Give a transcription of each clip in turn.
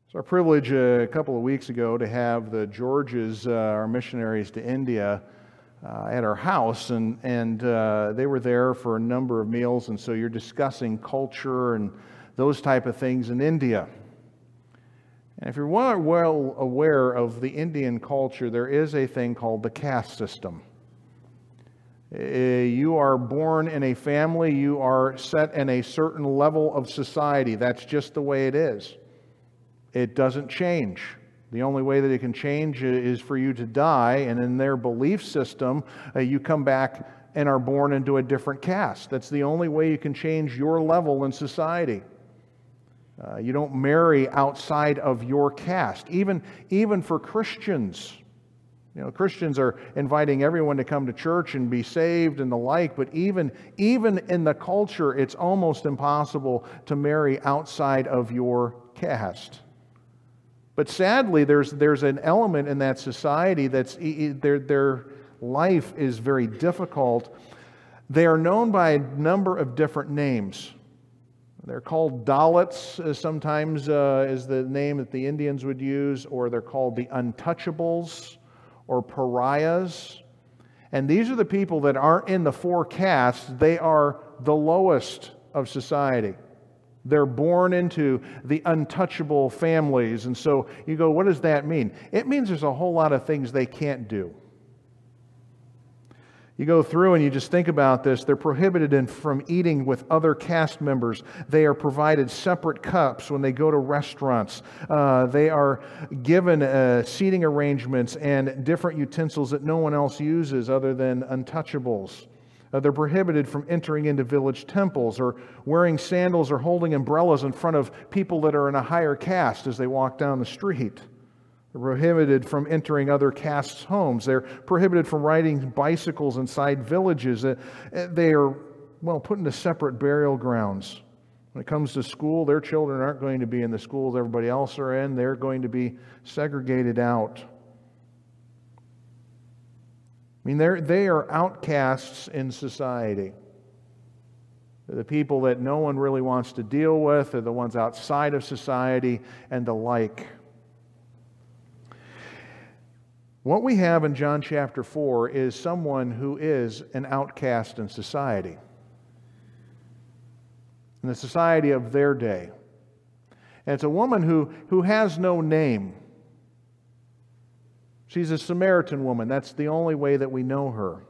It's our privilege a couple of weeks ago to have the Georges, our missionaries to India, at our house, and they were there for a number of meals, and so you're discussing culture and those type of things in India. And if you're well aware of the Indian culture, there is a thing called the caste system. You are born in a family, you are set in a certain level of society. That's just the way it is. It doesn't change. The only way that it can change is for you to die, and in their belief system, you come back and are born into a different caste. That's the only way you can change your level in society. You don't marry outside of your caste. Even for Christians. You know, Christians are inviting everyone to come to church and be saved and the like, but even in the culture, it's almost impossible to marry outside of your caste. But sadly, there's an element in that society that's their life is very difficult. They are known by a number of different names. They're called Dalits, sometimes is the name that the Indians would use, or they're called the untouchables or pariahs. And these are the people that aren't in the four castes. They are the lowest of society. They're born into the untouchable families. And so you go, what does that mean? It means there's a whole lot of things they can't do. You go through and you just think about this. They're prohibited from eating with other caste members. They are provided separate cups when they go to restaurants. They are given seating arrangements and different utensils that no one else uses other than untouchables. They're prohibited from entering into village temples or wearing sandals or holding umbrellas in front of people that are in a higher caste as they walk down the street. They're prohibited from entering other castes' homes. They're prohibited from riding bicycles inside villages. They are, put into separate burial grounds. When it comes to school, their children aren't going to be in the schools everybody else are in. They're going to be segregated out. I mean, they are outcasts in society. They're the people that no one really wants to deal with. They're the ones outside of society and the like. What we have in John chapter 4 is someone who is an outcast in society. In the society of their day. And it's a woman who has no name. She's a Samaritan woman. That's the only way that we know her.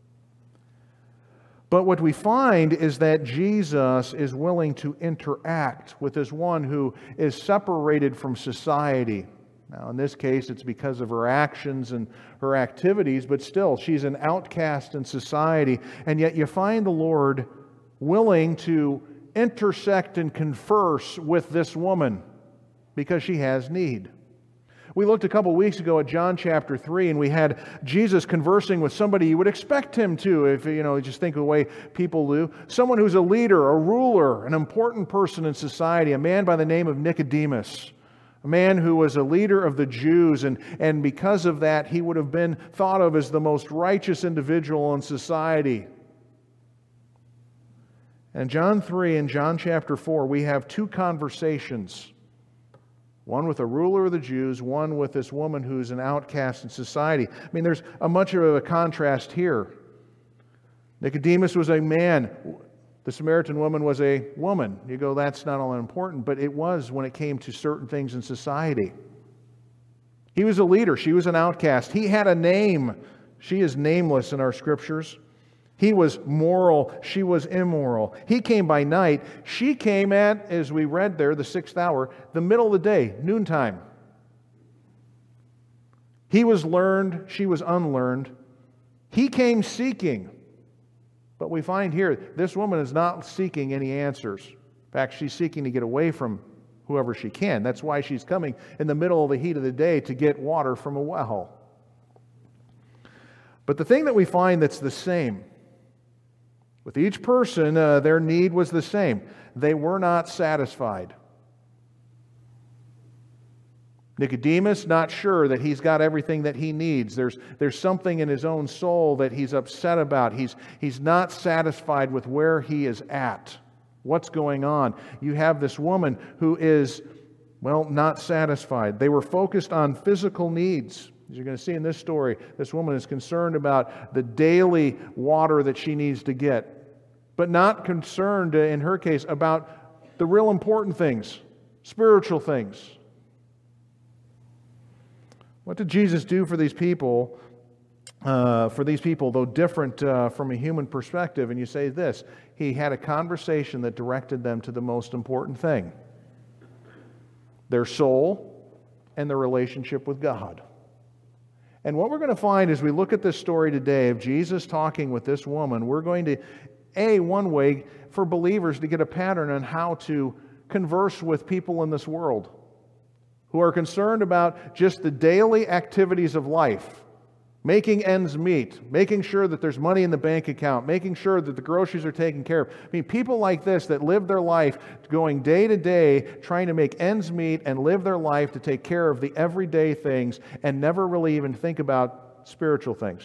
But what we find is that Jesus is willing to interact with this one who is separated from society. Now, in this case, it's because of her actions and her activities, but still, she's an outcast in society. And yet you find the Lord willing to intersect and converse with this woman because she has need. We looked a couple weeks ago at John chapter 3, and we had Jesus conversing with somebody you would expect him to, if you just think of the way people do. Someone who's a leader, a ruler, an important person in society, a man by the name of Nicodemus. A man who was a leader of the Jews, and because of that, he would have been thought of as the most righteous individual in society. And John 3 and John chapter 4, we have two conversations. One with a ruler of the Jews, one with this woman who's an outcast in society. I mean, there's much of a contrast here. Nicodemus was a man. The Samaritan woman was a woman. You go, that's not all that important, but it was when it came to certain things in society. He was a leader. She was an outcast. He had a name. She is nameless in our scriptures. He was moral. She was immoral. He came by night. She came at, as we read there, the 6th hour, the middle of the day, noontime. He was learned. She was unlearned. He came seeking. But we find here, this woman is not seeking any answers. In fact, she's seeking to get away from whoever she can. That's why she's coming in the middle of the heat of the day to get water from a well. But the thing that we find that's the same, with each person, their need was the same. They were not satisfied. Nicodemus, not sure that he's got everything that he needs. There's something in his own soul that he's upset about. He's not satisfied with where he is at. What's going on? You have this woman who is Well, not satisfied. They were focused on physical needs. As you're going to see in this story, this woman is concerned about the daily water that she needs to get, but not concerned, in her case, about the real important things, spiritual things. What did Jesus do for these people? Though different from a human perspective, and you say this, He had a conversation that directed them to the most important thing: their soul and their relationship with God. And what we're going to find as we look at this story today of Jesus talking with this woman, we're going to, one way for believers to get a pattern on how to converse with people in this world who are concerned about just the daily activities of life, making ends meet, making sure that there's money in the bank account, making sure that the groceries are taken care of. I mean, people like this that live their life going day to day, trying to make ends meet and live their life to take care of the everyday things and never really even think about spiritual things.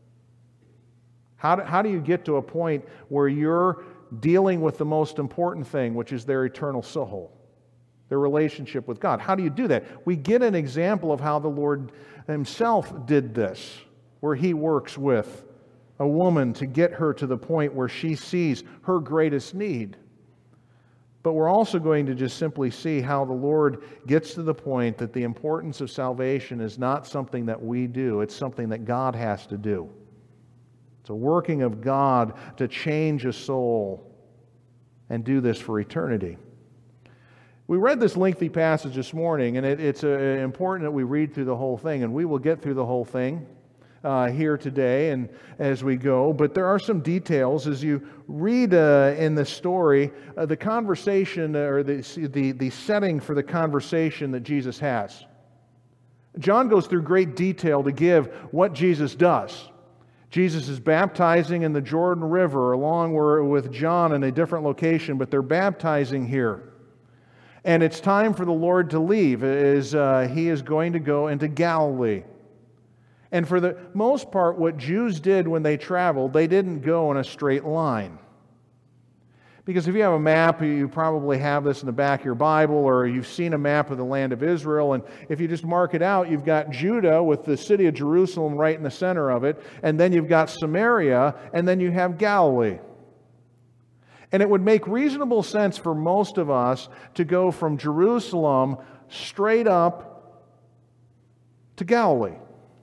How do you get to a point where you're dealing with the most important thing, which is their eternal soul, their relationship with God? How do you do that? We get an example of how the Lord Himself did this, where He works with a woman to get her to the point where she sees her greatest need. But we're also going to just simply see how the Lord gets to the point that the importance of salvation is not something that we do, it's something that God has to do. It's a working of God to change a soul and do this for eternity. We read this lengthy passage this morning, and it's important that we read through the whole thing, and we will get through the whole thing here today and as we go. But there are some details as you read in the story, the conversation or the setting for the conversation that Jesus has. John goes through great detail to give what Jesus does. Jesus is baptizing in the Jordan River along with John in a different location, but they're baptizing here. And it's time for the Lord to leave as He is going to go into Galilee. And for the most part, what Jews did when they traveled, they didn't go in a straight line. Because if you have a map, you probably have this in the back of your Bible, or you've seen a map of the land of Israel, and if you just mark it out, you've got Judah with the city of Jerusalem right in the center of it, and then you've got Samaria, and then you have Galilee. And it would make reasonable sense for most of us to go from Jerusalem straight up to Galilee.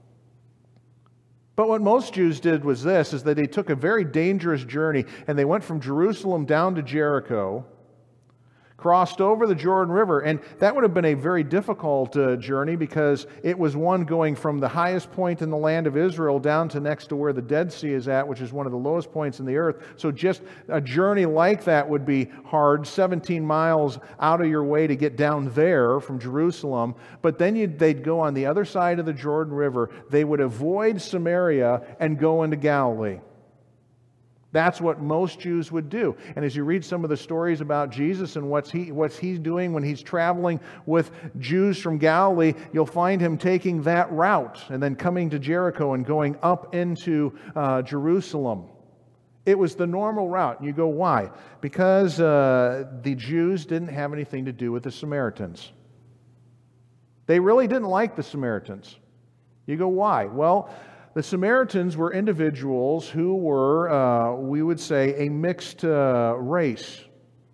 But what most Jews did was this, is that they took a very dangerous journey and they went from Jerusalem down to Jericho, crossed over the Jordan River, and that would have been a very difficult journey because it was one going from the highest point in the land of Israel down to next to where the Dead Sea is at, which is one of the lowest points in the earth. So just a journey like that would be hard, 17 miles out of your way to get down there from Jerusalem. But then they'd go on the other side of the Jordan River. They would avoid Samaria and go into Galilee. That's what most Jews would do. And as you read some of the stories about Jesus and what's he's doing when he's traveling with Jews from Galilee, you'll find him taking that route and then coming to Jericho and going up into Jerusalem. It was the normal route. And you go, why? Because the Jews didn't have anything to do with the Samaritans. They really didn't like the Samaritans. You go, why? Well, the Samaritans were individuals who were, we would say, a mixed race.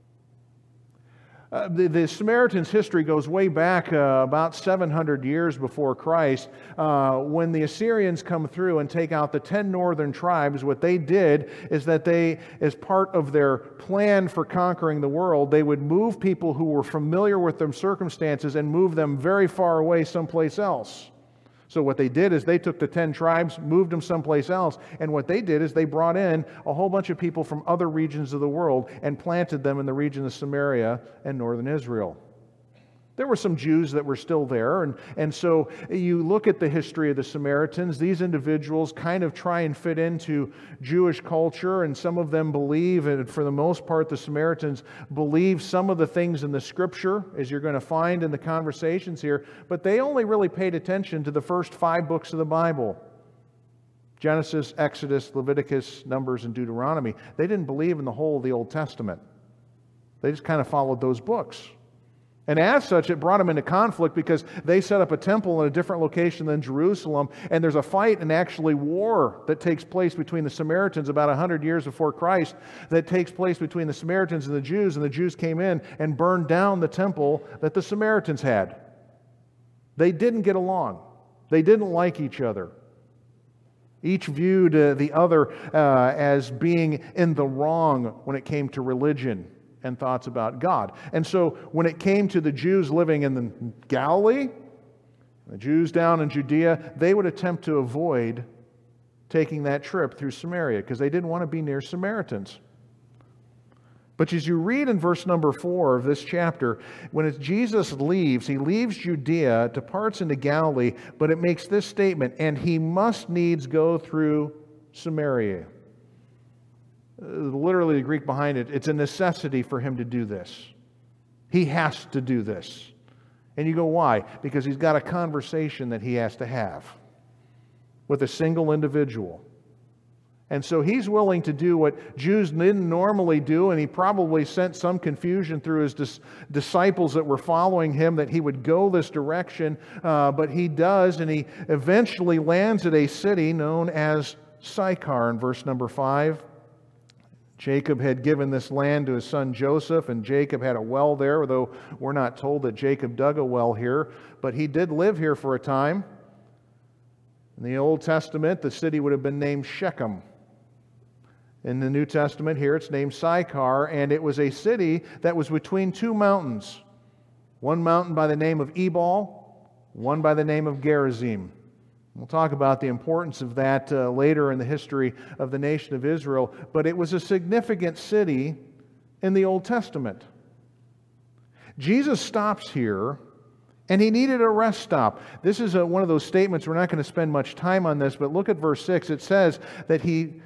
The Samaritans' history goes way back about 700 years before Christ. When the Assyrians come through and take out the 10 northern tribes, what they did is that they, as part of their plan for conquering the world, they would move people who were familiar with their circumstances and move them very far away someplace else. So what they did is they took the 10 tribes, moved them someplace else, and what they did is they brought in a whole bunch of people from other regions of the world and planted them in the region of Samaria and northern Israel. There were some Jews that were still there, and so you look at the history of the Samaritans, these individuals kind of try and fit into Jewish culture, and some of them believe, and for the most part the Samaritans believe some of the things in the Scripture, as you're going to find in the conversations here, but they only really paid attention to the first 5 books of the Bible. Genesis, Exodus, Leviticus, Numbers, and Deuteronomy. They didn't believe in the whole of the Old Testament. They just kind of followed those books. And as such, it brought them into conflict because they set up a temple in a different location than Jerusalem, and there's a fight and actually war that takes place between the Samaritans about 100 years before Christ that takes place between the Samaritans and the Jews came in and burned down the temple that the Samaritans had. They didn't get along. They didn't like each other. Each viewed the other as being in the wrong when it came to religion and thoughts about God. And so when it came to the Jews living in the Galilee, the Jews down in Judea, they would attempt to avoid taking that trip through Samaria because they didn't want to be near Samaritans. But as you read in verse number 4 of this chapter, when Jesus leaves, he leaves Judea, departs into Galilee, but it makes this statement, and he must needs go through Samaria. Literally, the Greek behind it, it's a necessity for him to do this. He has to do this. And you go, why? Because he's got a conversation that he has to have with a single individual. And so he's willing to do what Jews didn't normally do, and he probably sent some confusion through his disciples that were following him that he would go this direction, but he does, and he eventually lands at a city known as Sychar in verse number 5. Jacob had given this land to his son Joseph, and Jacob had a well there, although we're not told that Jacob dug a well here, but he did live here for a time. In the Old Testament, the city would have been named Shechem. In the New Testament, here it's named Sychar, and it was a city that was between two mountains. One mountain by the name of Ebal, one by the name of Gerizim. We'll talk about the importance of that later in the history of the nation of Israel, but it was a significant city in the Old Testament. Jesus stops here, and he needed a rest stop. This is one of those statements, we're not going to spend much time on this, but look at verse 6. It says that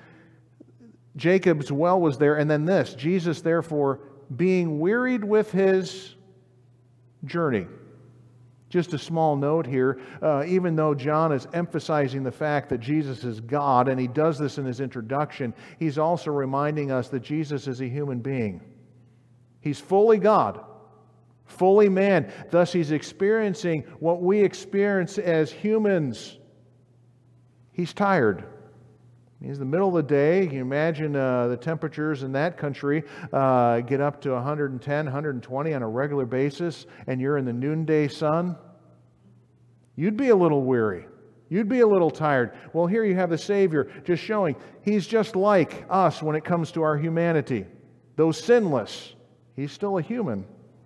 Jacob's well was there, and then this, Jesus therefore being wearied with his journey. Just a small note here, even though John is emphasizing the fact that Jesus is God, and he does this in his introduction, he's also reminding us that Jesus is a human being. He's fully God, fully man. Thus, he's experiencing what we experience as humans. He's tired. It's the middle of the day. You imagine the temperatures in that country get up to 110, 120 on a regular basis, and you're in the noonday sun. You'd be a little weary. You'd be a little tired. Well, here you have the Savior just showing he's just like us when it comes to our humanity. Though sinless, he's still a human.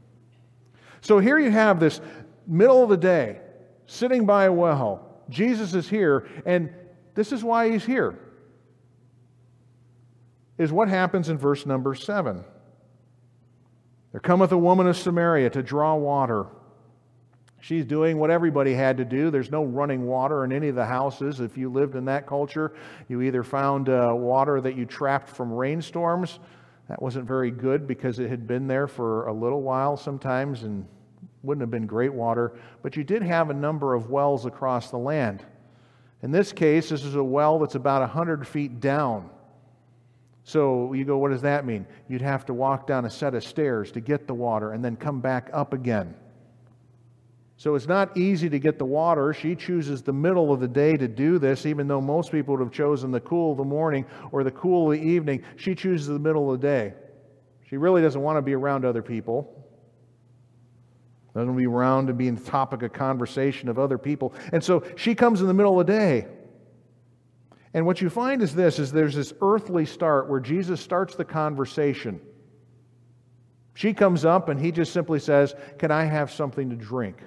So here you have this middle of the day, sitting by a well. Jesus is here, and this is why he's here. Is what happens in verse number 7. There cometh a woman of Samaria to draw water. She's doing what everybody had to do. There's no running water in any of the houses. If you lived in that culture, you either found water that you trapped from rainstorms. That wasn't very good because it had been there for a little while sometimes and wouldn't have been great water. But you did have a number of wells across the land. In this case, this is a well that's about 100 feet down. So you go, what does that mean? You'd have to walk down a set of stairs to get the water and then come back up again. So it's not easy to get the water. She chooses the middle of the day to do this, even though most people would have chosen the cool of the morning or the cool of the evening. She chooses the middle of the day. She really doesn't want to be around other people. Doesn't want to be around and be the topic of conversation of other people. And so she comes in the middle of the day. And what you find is there's this earthly start where Jesus starts the conversation. She comes up and he just simply says, "Can I have something to drink?"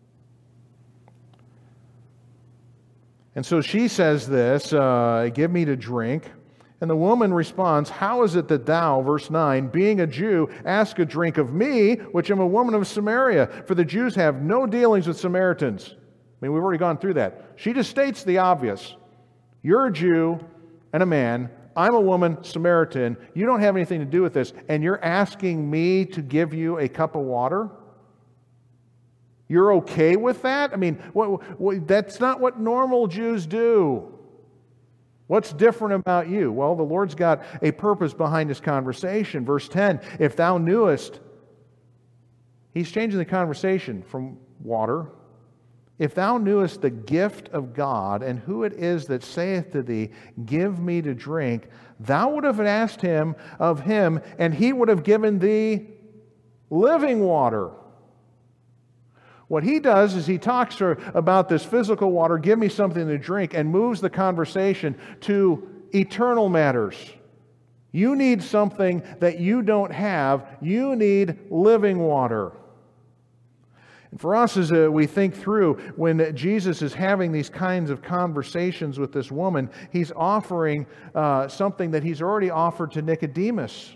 And so she says this, "Give me to drink." And the woman responds, "How is it that thou," verse 9, "being a Jew, ask a drink of me, which am a woman of Samaria? For the Jews have no dealings with Samaritans." I mean, we've already gone through that. She just states the obvious. You're a Jew and a man. I'm a woman, Samaritan. You don't have anything to do with this. And you're asking me to give you a cup of water? You're okay with that? I mean, that's not what normal Jews do. What's different about you? Well, the Lord's got a purpose behind this conversation. Verse 10, "If thou knewest," He's changing the conversation from water. If thou knewest the gift of God and who it is that saith to thee, give me to drink, thou would have asked him of him, and he would have given thee living water. What he does is he talks about this physical water, give me something to drink, and moves the conversation to eternal matters. You need something that you don't have. You need living water. And for us, as we think through, when Jesus is having these kinds of conversations with this woman, he's offering something that he's already offered to Nicodemus.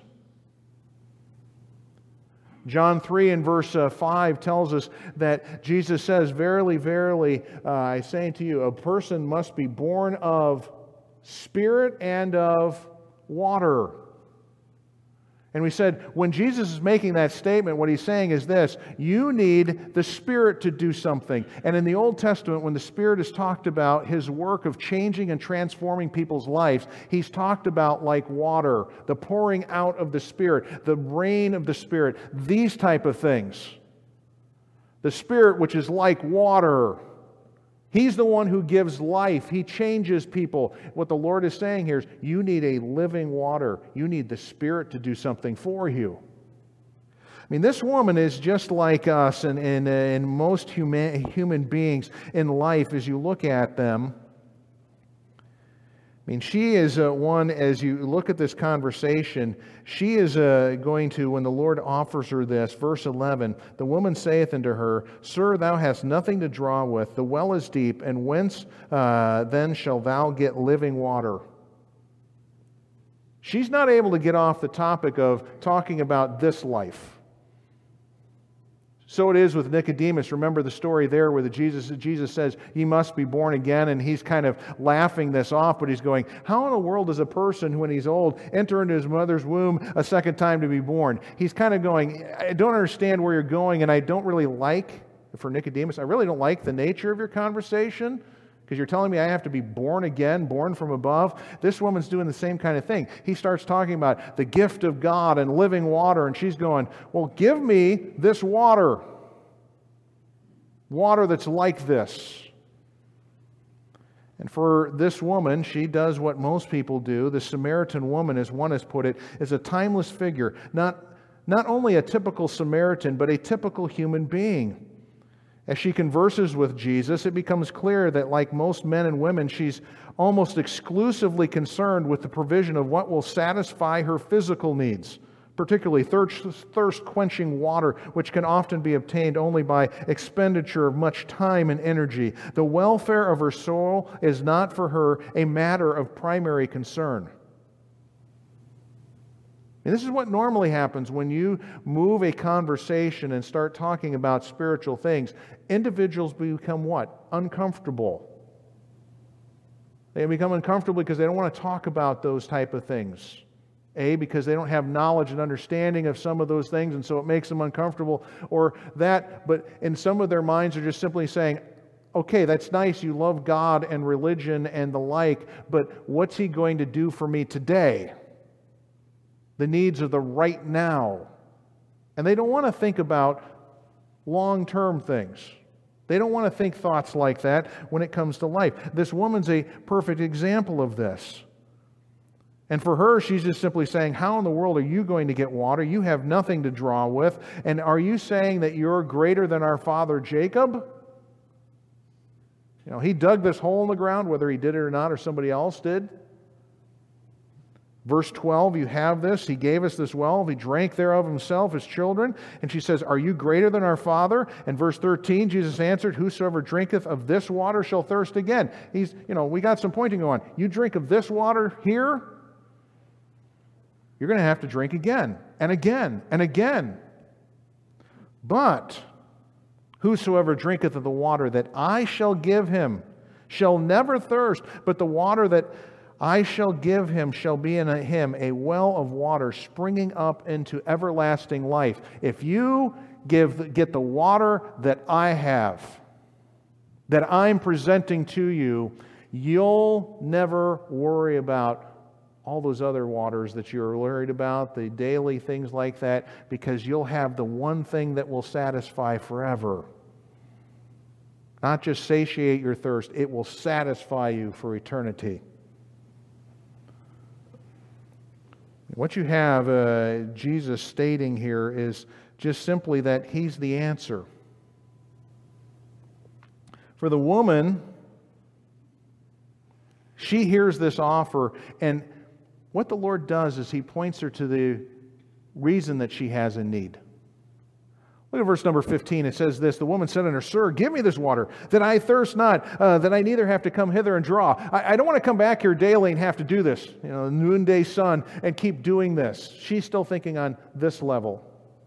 John 3 and verse 5 tells us that Jesus says, verily, verily, I say unto you, a person must be born of spirit and of water. And we said, when Jesus is making that statement, what he's saying is this: you need the Spirit to do something. And in the Old Testament, when the Spirit is talked about his work of changing and transforming people's lives, he's talked about like water, the pouring out of the Spirit, the rain of the Spirit, these type of things. The Spirit, which is like water. He's the one who gives life. He changes people. What the Lord is saying here is, you need a living water. You need the Spirit to do something for you. I mean, this woman is just like us and most human beings in life as you look at them. I mean, she is one, as you look at this conversation, she is going to, when the Lord offers her this, verse 11, the woman saith unto her, Sir, thou hast nothing to draw with, the well is deep, and whence then shalt thou get living water? She's not able to get off the topic of talking about this life. So it is with Nicodemus. Remember the story there where Jesus says, you must be born again, and he's kind of laughing this off, but he's going, how in the world does a person, when he's old, enter into his mother's womb a second time to be born? He's kind of going, I don't understand where you're going, and I don't really like, for Nicodemus, I really don't like the nature of your conversation, because you're telling me I have to be born again, born from above. This woman's doing the same kind of thing. He starts talking about the gift of God and living water, and she's going, well, give me this water. Water that's like this. And for this woman, she does what most people do. The Samaritan woman, as one has put it, is a timeless figure. Not only a typical Samaritan, but a typical human being. As she converses with Jesus, it becomes clear that, like most men and women, she's almost exclusively concerned with the provision of what will satisfy her physical needs, particularly thirst-quenching water, which can often be obtained only by expenditure of much time and energy. The welfare of her soul is not for her a matter of primary concern. And this is what normally happens when you move a conversation and start talking about spiritual things. Individuals become what? Uncomfortable. They become uncomfortable because they don't want to talk about those type of things. Because they don't have knowledge and understanding of some of those things, and so it makes them uncomfortable. Or that, but in some of their minds are just simply saying, okay, that's nice, you love God and religion and the like, but what's He going to do for me today? The needs of the right now. And they don't want to think about long-term things. They don't want to think thoughts like that when it comes to life. This woman's a perfect example of this. And for her, she's just simply saying, how in the world are you going to get water? You have nothing to draw with. And are you saying that you're greater than our father Jacob? You know, he dug this hole in the ground, whether he did it or not, or somebody else did. Verse 12, you have this. He gave us this well. He drank thereof himself, his children. And she says, are you greater than our father? And verse 13, Jesus answered, whosoever drinketh of this water shall thirst again. We got some pointing on. You drink of this water here, you're going to have to drink again and again and again. But whosoever drinketh of the water that I shall give him shall never thirst, but the water that I shall give him shall be in him a well of water springing up into everlasting life. If you get the water that I have, that I'm presenting to you, you'll never worry about all those other waters that you're worried about, the daily things like that, because you'll have the one thing that will satisfy forever. Not just satiate your thirst, it will satisfy you for eternity. What you have Jesus stating here is just simply that He's the answer. For the woman, she hears this offer, and what the Lord does is He points her to the reason that she has a need. Look at verse number 15. It says this, the woman said unto her, Sir, give me this water, that I thirst not, that I neither have to come hither and draw. I don't want to come back here daily and have to do this, the noonday sun, and keep doing this. She's still thinking on this level.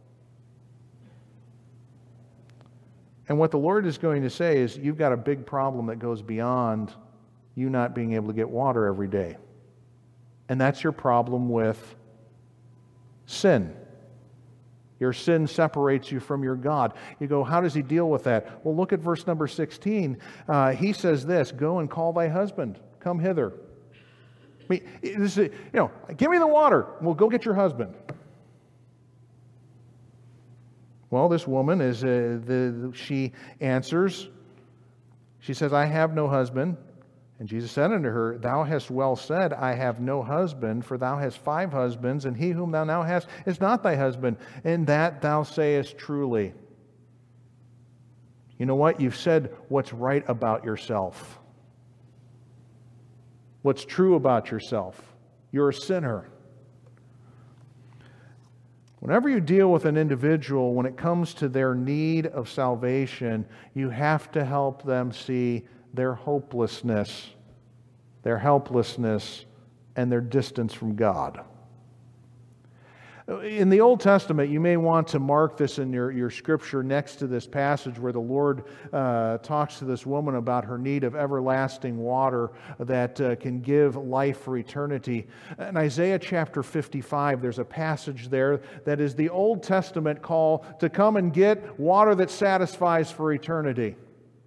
And what the Lord is going to say is, you've got a big problem that goes beyond you not being able to get water every day. And that's your problem with sin. Your sin separates you from your God. You go, how does He deal with that? Well, look at verse number 16. He says this, Go and call thy husband. Come hither. I mean, give me the water. Well, go get your husband. Well, this woman, she answers. She says, I have no husband. And Jesus said unto her, Thou hast well said, I have no husband, for thou hast 5 husbands, and he whom thou now hast is not thy husband, and that thou sayest truly. You know what? You've said what's right about yourself. What's true about yourself. You're a sinner. Whenever you deal with an individual, when it comes to their need of salvation, you have to help them see their hopelessness, and their distance from God. In the Old Testament, you may want to mark this in your scripture next to this passage where the Lord talks to this woman about her need of everlasting water that can give life for eternity. In Isaiah chapter 55, there's a passage there that is the Old Testament call to come and get water that satisfies for eternity.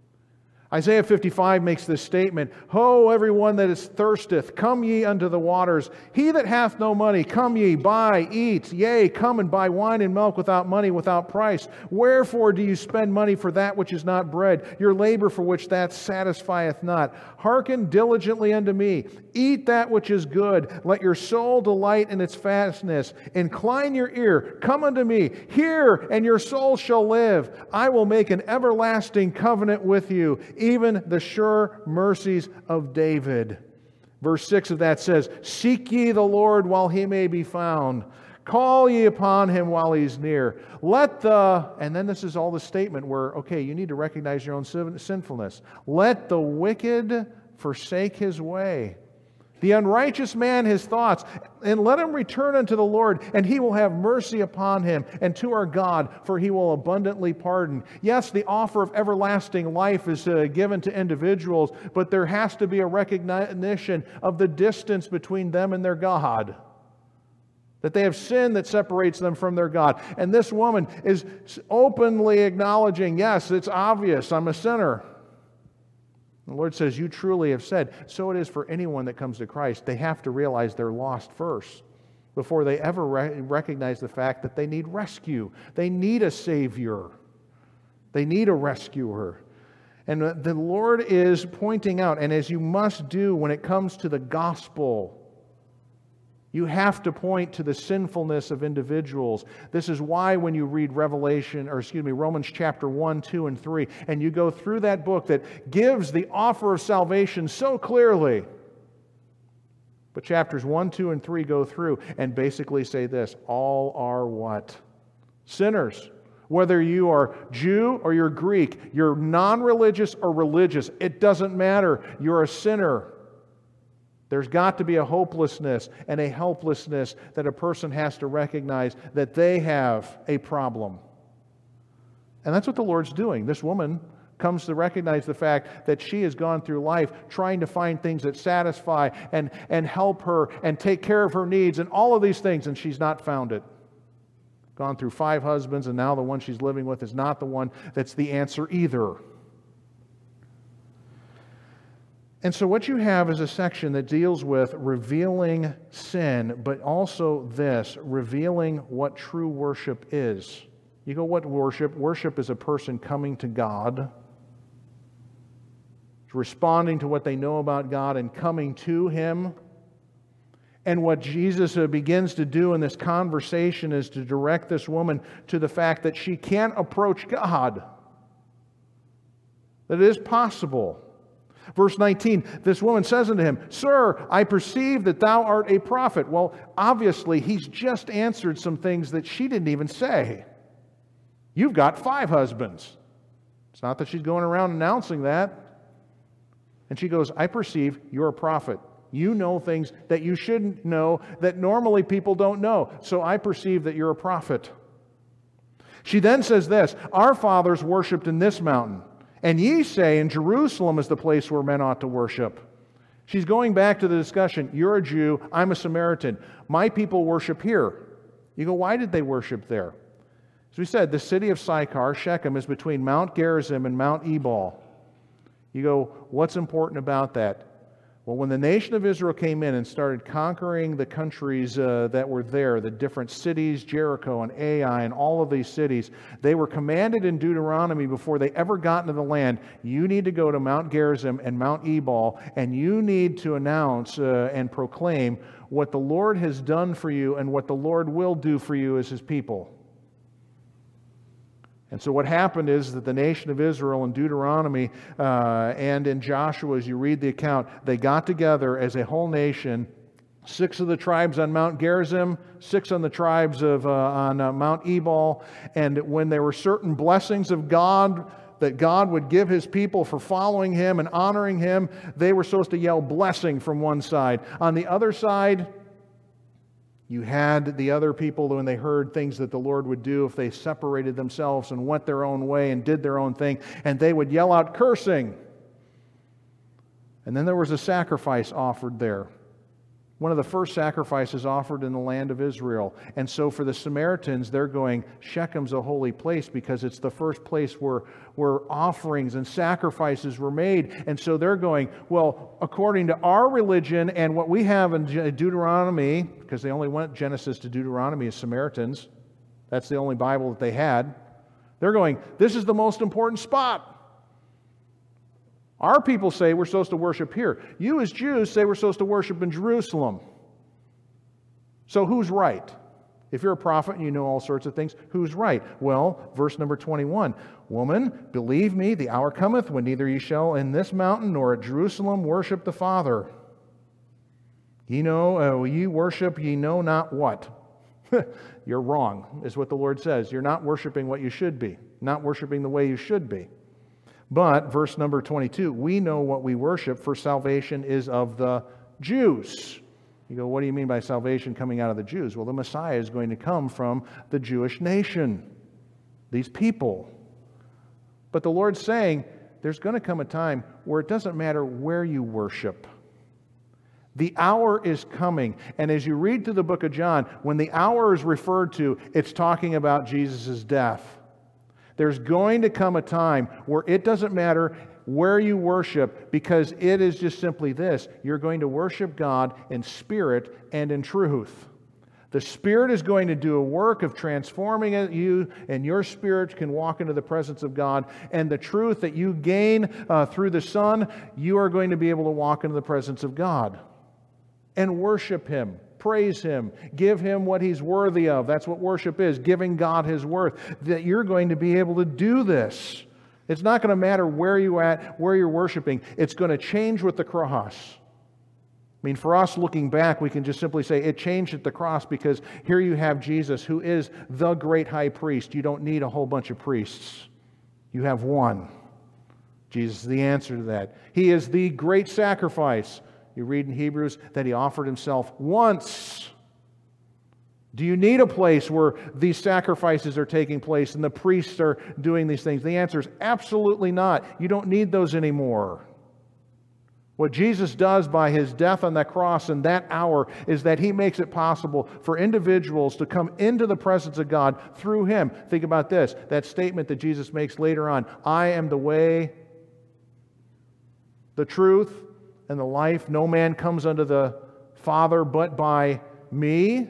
Isaiah 55 makes this statement, Ho, everyone that is thirsteth, come ye unto the waters. He that hath no money, come ye, buy, eat. Yea, come and buy wine and milk without money, without price. Wherefore do you spend money for that which is not bread, your labor for which that satisfieth not? Hearken diligently unto me. Eat that which is good. Let your soul delight in its fatness. Incline your ear. Come unto me. Hear, and your soul shall live. I will make an everlasting covenant with you, even the sure mercies of David. Verse 6 of that says, Seek ye the Lord while He may be found. Call ye upon Him while He's near. And then this is all the statement where, okay, you need to recognize your own sinfulness. Let the wicked forsake his way, the unrighteous man his thoughts, and let him return unto the Lord, and He will have mercy upon him, and to our God, for He will abundantly pardon. Yes, the offer of everlasting life is given to individuals, but there has to be a recognition of the distance between them and their God. That they have sin that separates them from their God. And this woman is openly acknowledging, yes, it's obvious, I'm a sinner. The Lord says, you truly have said. So it is for anyone that comes to Christ. They have to realize they're lost first before they ever recognize the fact that they need rescue. They need a Savior. They need a rescuer. And the Lord is pointing out, and as you must do when it comes to the gospel, you have to point to the sinfulness of individuals. This is why when you read Romans chapter 1, 2, and 3, and you go through that book that gives the offer of salvation so clearly. But chapters 1, 2, and 3 go through and basically say this, all are what? Sinners. Whether you are Jew or you're Greek, you're non-religious or religious, it doesn't matter. You're a sinner. There's got to be a hopelessness and a helplessness that a person has to recognize that they have a problem. And that's what the Lord's doing. This woman comes to recognize the fact that she has gone through life trying to find things that satisfy and help her and take care of her needs and all of these things, and she's not found it. Gone through 5 husbands, and now the one she's living with is not the one that's the answer either. And so what you have is a section that deals with revealing sin, but also this, revealing what true worship is. You go, what worship? Worship is a person coming to God, responding to what they know about God and coming to Him. And what Jesus begins to do in this conversation is to direct this woman to the fact that she can't approach God, that it is possible. Verse 19, this woman says unto him, Sir, I perceive that thou art a prophet. Well, obviously, he's just answered some things that she didn't even say. You've got 5 husbands. It's not that she's going around announcing that. And she goes, I perceive you're a prophet. You know things that you shouldn't know, that normally people don't know. So I perceive that you're a prophet. She then says this, Our fathers worshipped in this mountain, and ye say in Jerusalem is the place where men ought to worship. She's going back to the discussion. You're a Jew, I'm a Samaritan. My people worship here. You go, why did they worship there? As we said, the city of Sychar, Shechem, is between Mount Gerizim and Mount Ebal. You go, what's important about that? Well, when the nation of Israel came in and started conquering the countries that were there, the different cities, Jericho and Ai and all of these cities, they were commanded in Deuteronomy before they ever got into the land, you need to go to Mount Gerizim and Mount Ebal, and you need to announce and proclaim what the Lord has done for you and what the Lord will do for you as His people. And so what happened is that the nation of Israel in Deuteronomy and in Joshua, as you read the account, they got together as a whole nation, 6 of the tribes on Mount Gerizim, 6 on the tribes on Mount Ebal, and when there were certain blessings of God that God would give His people for following Him and honoring Him, they were supposed to yell blessing from one side. On the other side, you had the other people when they heard things that the Lord would do if they separated themselves and went their own way and did their own thing, and they would yell out cursing. And then there was a sacrifice offered there. One of the first sacrifices offered in the land of Israel. And so for the Samaritans, they're going, Shechem's a holy place because it's the first place where offerings and sacrifices were made. And so they're going, well, according to our religion and what we have in Deuteronomy, because they only went Genesis to Deuteronomy as Samaritans, that's the only Bible that they had, they're going, this is the most important spot. Our people say we're supposed to worship here. You as Jews say we're supposed to worship in Jerusalem. So who's right? If you're a prophet and you know all sorts of things, who's right? Well, verse number 21, Woman, believe me, the hour cometh when neither ye shall in this mountain nor at Jerusalem worship the Father. Ye know, ye worship ye know not what. You're wrong, is what the Lord says. You're not worshiping what you should be, not worshiping the way you should be. But, verse number 22, we know what we worship, for salvation is of the Jews. You go, what do you mean by salvation coming out of the Jews? Well, the Messiah is going to come from the Jewish nation, these people. But the Lord's saying, there's going to come a time where it doesn't matter where you worship. The hour is coming. And as you read through the book of John, when the hour is referred to, it's talking about Jesus' death. There's going to come a time where it doesn't matter where you worship, because it is just simply this. You're going to worship God in spirit and in truth. The Spirit is going to do a work of transforming you, and your spirit can walk into the presence of God. And the truth that you gain through the Son, you are going to be able to walk into the presence of God and worship Him. Praise Him. Give Him what He's worthy of. That's what worship is, giving God His worth. That you're going to be able to do this. It's not going to matter where you're at, where you're worshiping. It's going to change with the cross. I mean, for us looking back, we can just simply say it changed at the cross because here you have Jesus, who is the great high priest. You don't need a whole bunch of priests. You have one. Jesus is the answer to that. He is the great sacrifice. You read in Hebrews that He offered Himself once. Do you need a place where these sacrifices are taking place and the priests are doing these things? The answer is absolutely not. You don't need those anymore. What Jesus does by His death on that cross in that hour is that He makes it possible for individuals to come into the presence of God through Him. Think about this, that statement that Jesus makes later on, I am the way, the truth, and the life. No man comes unto the Father but by me.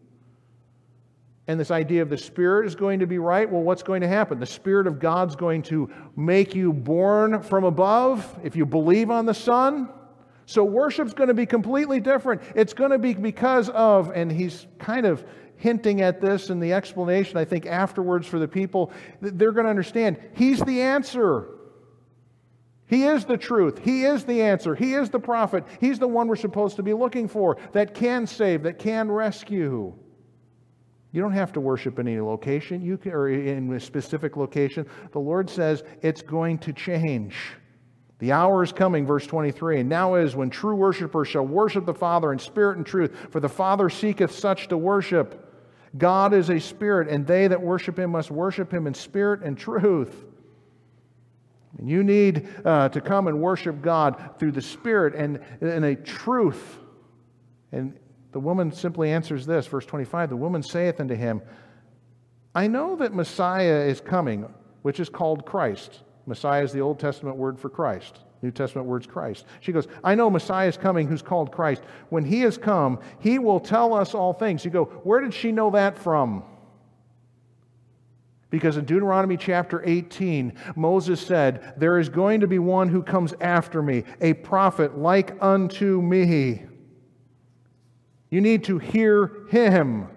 And this idea of the Spirit is going to be right. Well, what's going to happen? The Spirit of God's going to make you born from above if you believe on the Son. So worship's going to be completely different. It's going to be because of, and he's kind of hinting at this in the explanation, I think, afterwards for the people. They're going to understand He's the answer. He is the truth. He is the answer. He is the prophet. He's the one we're supposed to be looking for that can save, that can rescue. You don't have to worship in any location, or in a specific location. The Lord says it's going to change. The hour is coming, verse 23, and now is when true worshipers shall worship the Father in spirit and truth, for the Father seeketh such to worship. God is a spirit, and they that worship Him must worship Him in spirit and truth. And you need to come and worship God through the Spirit and in a truth. And the woman simply answers this, verse 25, the woman saith unto him, I know that Messiah is coming, which is called Christ. Messiah is the Old Testament word for Christ. New Testament word's Christ. She goes, I know Messiah is coming who's called Christ. When He has come, He will tell us all things. You go, where did she know that from? Because in Deuteronomy chapter 18, Moses said, there is going to be one who comes after me, a prophet like unto me. You need to hear Him.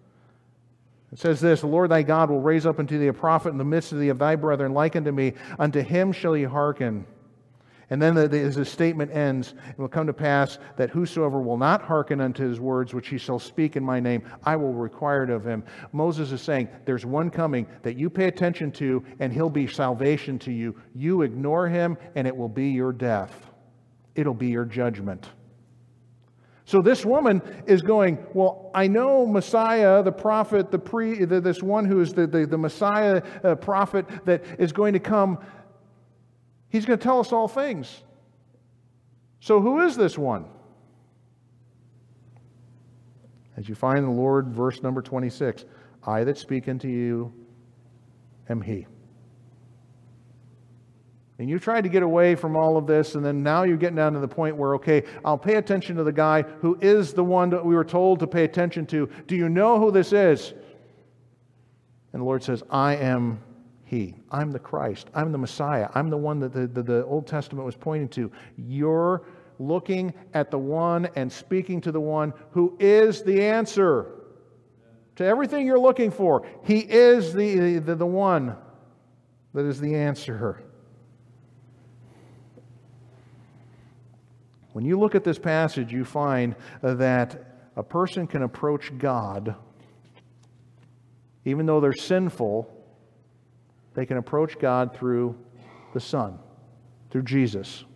It says this, the Lord thy God will raise up unto thee a prophet in the midst of thee of thy brethren like unto me. Unto him shall ye hearken. And then the statement ends, it will come to pass that whosoever will not hearken unto his words, which he shall speak in my name, I will require it of him. Moses is saying, there's one coming that you pay attention to, and he'll be salvation to you. You ignore him, and it will be your death. It'll be your judgment. So this woman is going, well, I know Messiah, the prophet, this one who is the Messiah prophet that is going to come. He's going to tell us all things. So who is this one? As you find in the Lord, verse number 26, I that speak unto you am He. And you tried to get away from all of this, and then now you're getting down to the point where, okay, I'll pay attention to the guy who is the one that we were told to pay attention to. Do you know who this is? And the Lord says, I am He. I'm the Christ. I'm the Messiah. I'm the one that the Old Testament was pointing to. You're looking at the one and speaking to the one who is the answer to everything you're looking for. He is the one that is the answer. When you look at this passage, you find that a person can approach God, even though they're sinful, they can approach God through the Son, through Jesus.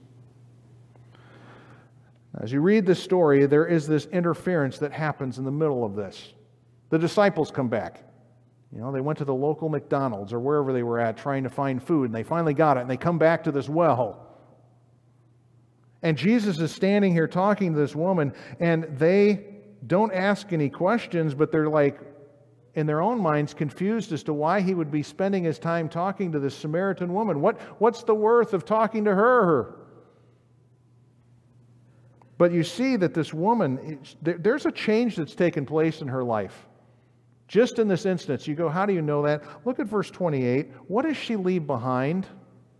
As you read this story, there is this interference that happens in the middle of this. The disciples come back. You know, they went to the local McDonald's or wherever they were at trying to find food, and they finally got it, and they come back to this well. And Jesus is standing here talking to this woman, and they don't ask any questions, but they're like, in their own minds, confused as to why He would be spending His time talking to this Samaritan woman. What's the worth of talking to her? But you see that this woman, there's a change that's taken place in her life. Just in this instance, you go, how do you know that? Look at verse 28. What does she leave behind?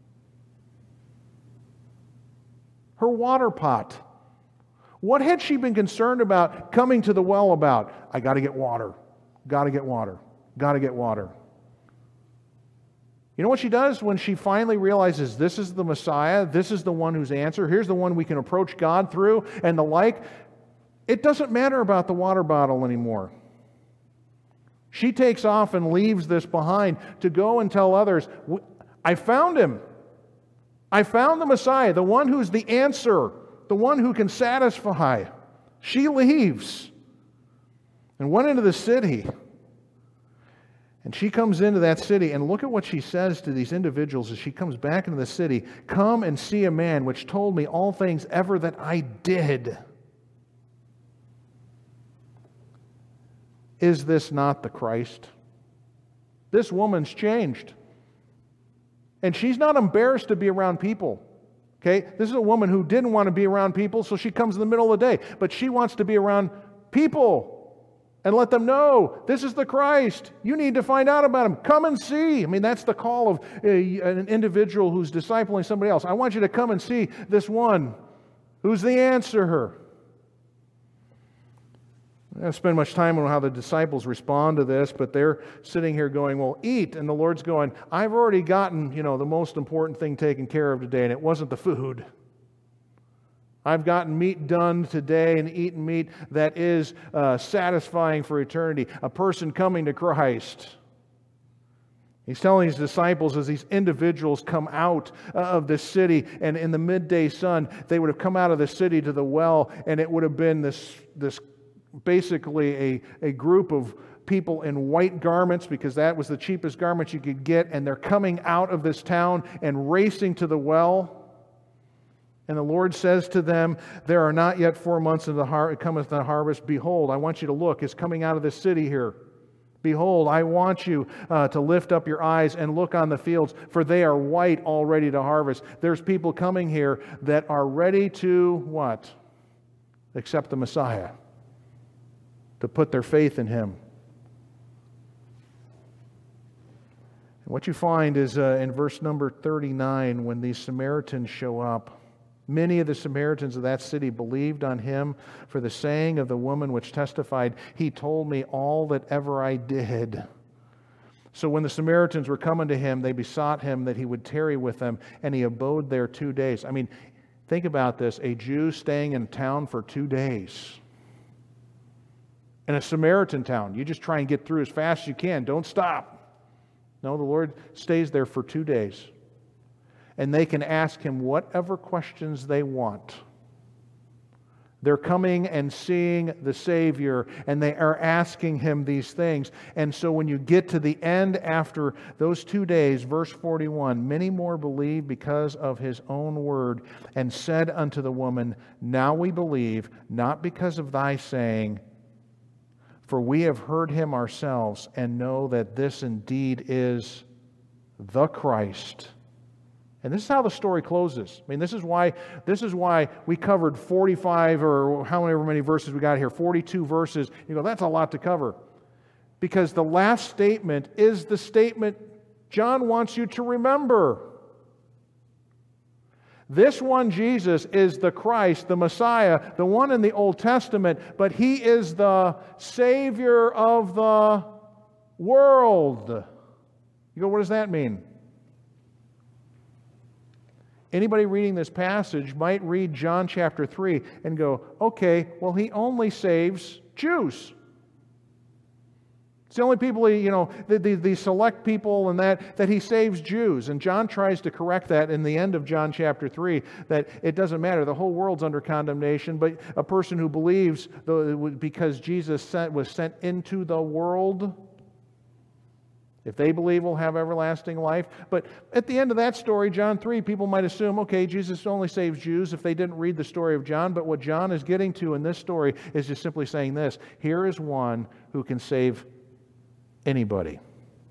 Her water pot. What had she been concerned about coming to the well about? I got to get water. Got to get water. Got to get water. You know what she does when she finally realizes this is the Messiah, this is the one whose answer, here's the one we can approach God through, and the like? It doesn't matter about the water bottle anymore. She takes off and leaves this behind to go and tell others, I found Him. I found the Messiah, the one who's the answer, the one who can satisfy. She leaves and went into the city. And she comes into that city, and look at what she says to these individuals as she comes back into the city. Come and see a man which told me all things ever that I did. Is this not the Christ? This woman's changed. And she's not embarrassed to be around people. Okay? This is a woman who didn't want to be around people, so she comes in the middle of the day. But she wants to be around people and let them know, this is the Christ. You need to find out about Him. Come and see. I mean, that's the call of an individual who's discipling somebody else. I want you to come and see this one who's the answer. I don't spend much time on how the disciples respond to this, but they're sitting here going, well, eat. And the Lord's going, I've already gotten, the most important thing taken care of today, and it wasn't the food. I've gotten meat done today and eaten meat that is satisfying for eternity. A person coming to Christ. He's telling His disciples as these individuals come out of this city, and in the midday sun, they would have come out of the city to the well, and it would have been this basically a group of people in white garments, because that was the cheapest garments you could get, and they're coming out of this town and racing to the well. And the Lord says to them, there are not yet 4 months into cometh the harvest. Behold, I want you to look. It's coming out of this city here. Behold, I want you to lift up your eyes and look on the fields, for they are white, all ready to harvest. There's people coming here that are ready to what? Accept the Messiah. To put their faith in Him. And what you find is in verse number 39, when these Samaritans show up, many of the Samaritans of that city believed on Him for the saying of the woman which testified, He told me all that ever I did. So when the Samaritans were coming to Him, they besought Him that He would tarry with them, and He abode there 2 days. I mean, think about this, a Jew staying in town for 2 days. In a Samaritan town, you just try and get through as fast as you can. Don't stop. No, the Lord stays there for 2 days. And they can ask Him whatever questions they want. They're coming and seeing the Savior, and they are asking Him these things. And so when you get to the end after those 2 days, verse 41, many more believed because of His own word, and said unto the woman, now we believe, not because of thy saying, for we have heard Him ourselves, and know that this indeed is the Christ. And this is how the story closes. I mean, this is why we covered 45 or however many verses we got here, 42 verses. You go, that's a lot to cover. Because the last statement is the statement John wants you to remember. This one, Jesus, is the Christ, the Messiah, the one in the Old Testament, but He is the Savior of the world. You go, what does that mean? Anybody reading this passage might read John chapter 3 and go, okay, well, He only saves Jews. It's the only people, the select people and that He saves Jews. And John tries to correct that in the end of John chapter 3, that it doesn't matter. The whole world's under condemnation, but a person who believes because Jesus was sent into the world, if they believe, will have everlasting life. But at the end of that story, John 3, people might assume, okay, Jesus only saves Jews if they didn't read the story of John. But what John is getting to in this story is just simply saying this. Here is one who can save anybody.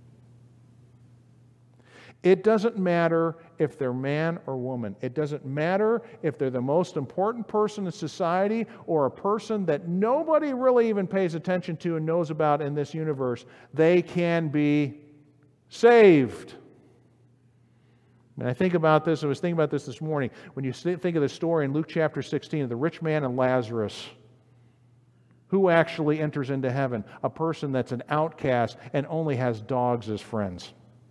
It doesn't matter if they're man or woman. It doesn't matter if they're the most important person in society or a person that nobody really even pays attention to and knows about in this universe. They can be saved. And I think about this, I was thinking about this morning. When you think of the story in Luke chapter 16 of the rich man and Lazarus, who actually enters into heaven? A person that's an outcast and only has dogs as friends.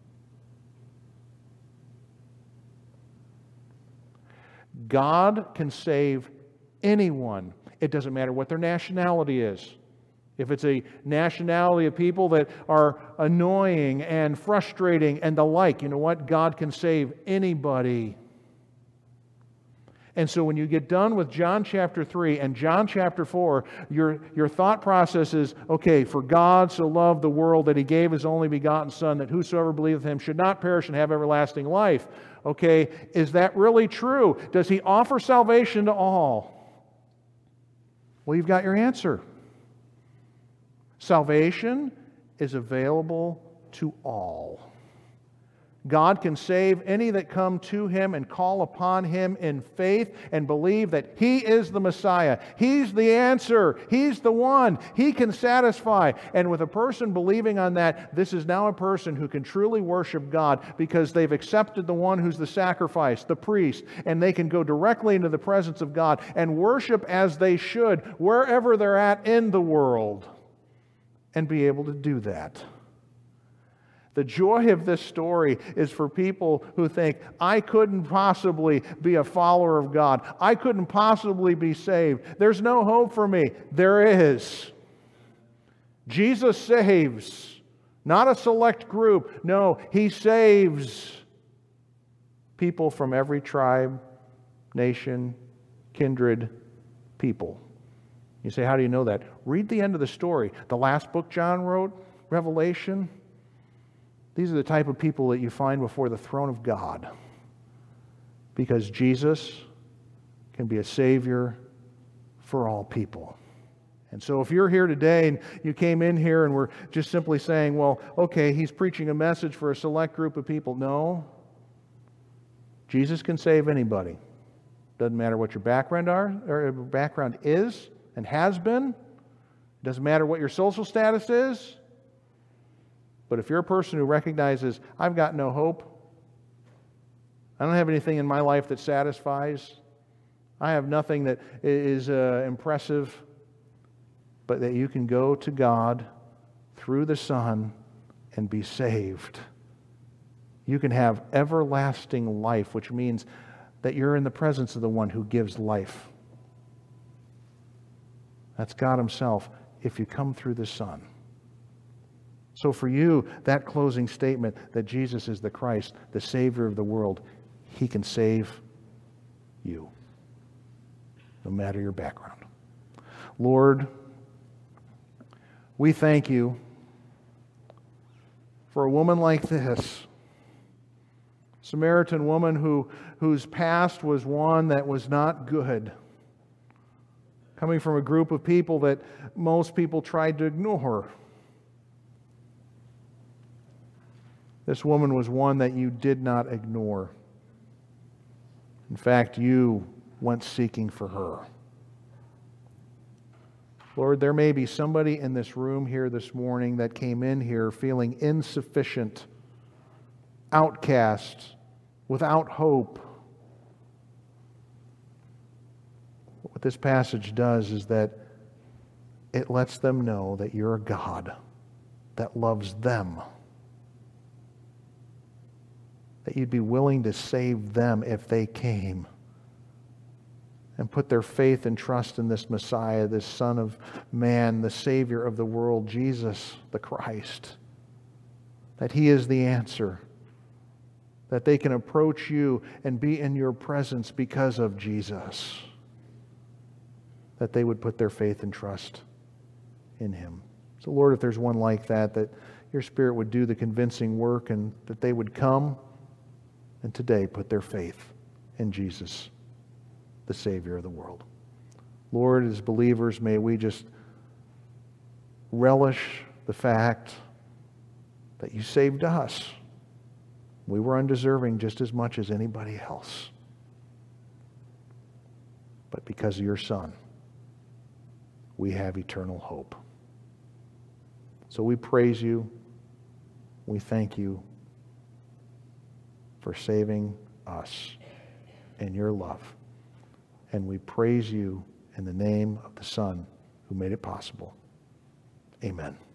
God can save anyone. It doesn't matter what their nationality is. If it's a nationality of people that are annoying and frustrating and the like, you know what? God can save anybody. And so when you get done with John chapter 3 and John chapter 4, your thought process is, okay, for God so loved the world that He gave His only begotten Son, that whosoever believeth Him should not perish and have everlasting life. Okay, is that really true? Does He offer salvation to all? Well, you've got your answer. Salvation is available to all. God can save any that come to Him and call upon Him in faith and believe that He is the Messiah. He's the answer. He's the one. He can satisfy. And with a person believing on that, this is now a person who can truly worship God because they've accepted the one who's the sacrifice, the priest, and they can go directly into the presence of God and worship as they should wherever they're at in the world and be able to do that. The joy of this story is for people who think, I couldn't possibly be a follower of God. I couldn't possibly be saved. There's no hope for me. There is. Jesus saves. Not a select group. No, He saves people from every tribe, nation, kindred, people. You say, how do you know that? Read the end of the story. The last book John wrote, Revelation. These are the type of people that you find before the throne of God. Because Jesus can be a Savior for all people. And so if you're here today and you came in here and we're just simply saying, well, okay, he's preaching a message for a select group of people. No. Jesus can save anybody. Doesn't matter what your background is and has been. Doesn't matter what your social status is. But if you're a person who recognizes, I've got no hope, I don't have anything in my life that satisfies, I have nothing that is impressive, but that you can go to God through the Son and be saved. You can have everlasting life, which means that you're in the presence of the one who gives life. That's God Himself if you come through the Son. So for you, that closing statement that Jesus is the Christ, the Savior of the world, He can save you, no matter your background. Lord, we thank You for a woman like this, Samaritan woman whose past was one that was not good, coming from a group of people that most people tried to ignore. This woman was one that You did not ignore. In fact, You went seeking for her. Lord, there may be somebody in this room here this morning that came in here feeling insufficient, outcast, without hope. What this passage does is that it lets them know that You're a God that loves them. That You'd be willing to save them if they came and put their faith and trust in this Messiah, this Son of Man, the Savior of the world, Jesus the Christ. That He is the answer. That they can approach You and be in Your presence because of Jesus. That they would put their faith and trust in Him. So Lord, if there's one like that, that Your Spirit would do the convincing work and that they would come and today put their faith in Jesus, the Savior of the world. Lord, as believers, may we just relish the fact that You saved us. We were undeserving just as much as anybody else. But because of Your Son, we have eternal hope. So we praise You. We thank You for saving us in Your love. And we praise You in the name of the Son who made it possible. Amen.